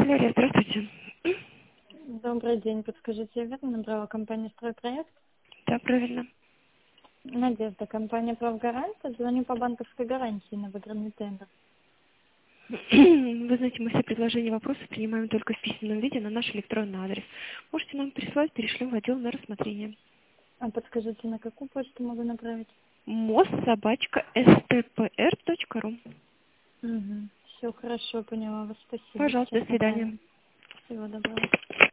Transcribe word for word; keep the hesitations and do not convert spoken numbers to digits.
Валерия, здравствуйте. Добрый день. Подскажите, я верно набрала компанию «Стройпроект»? Да, правильно. Надежда, компания «Правгарант». Звоню по банковской гарантии на выигранный тендер. Вы знаете, мы все предложения и вопросы принимаем только в письменном виде на наш электронный адрес. Можете нам прислать, перешлем в отдел на рассмотрение. А подскажите, на какую почту могу направить? мост собачка эс тэ пэ эр точка ру. Угу. Все хорошо, поняла вас. Спасибо. Пожалуйста, Сейчас до свидания. направим. Всего доброго.